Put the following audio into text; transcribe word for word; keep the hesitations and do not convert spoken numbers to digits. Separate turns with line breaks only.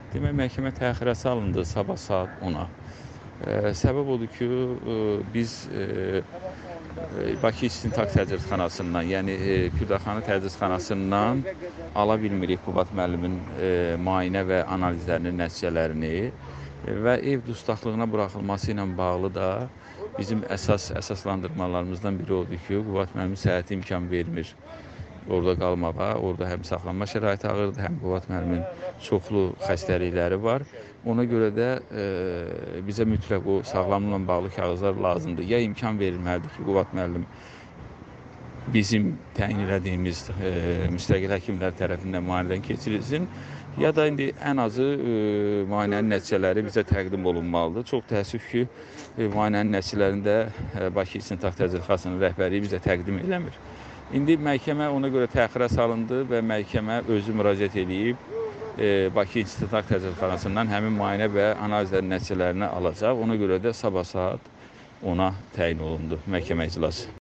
Demək, məhkəmə təxirə salındı sabah saat ona. E, səbəb odur ki, e, biz e, Bakı İstintaq Təcridxanasından, yəni e, Kürdəxanı Təcridxanasından ala bilmirik Qubad müəllimin e, müayinə və analizlərinin nəticələrini e, və ev dustaqlığına buraxılması ilə bağlı da bizim əsas əsaslandırmalarımızdan biri odur ki, Qubad müəllimin səhhəti imkan vermir orada qalmağa. Orada həm saxlanma şəraiti ağırdır, həm Qubad müəllimin çoxlu xəstəlikləri var. Ona görə də e, bizə mütləq o sağlamlıqla bağlı kağızlar lazımdır. Ya imkan verilməlidir ki, Qubad müəllim bizim təyin elədiyimiz e, müstəqil həkimlər tərəfindən müayinədən keçirilsin, ya da indi ən azı e, müayinənin nəticələri bizə təqdim olunmalıdır. Çox təəssüf ki, e, müayinənin nəticələrini də e, Bakı İstintaq Təcridxanasının rəhbərliyi bizə təqdim eləmir. İndi məhkəmə ona görə təxirə salındı və məhkəmə özü müraciət edib e, Bakı İstintaq Təcridxanasından həmin müayinə və analizlərin nəticələrini alacaq. Ona görə də sabah saat ona təyin olundu məhkəmə iclası.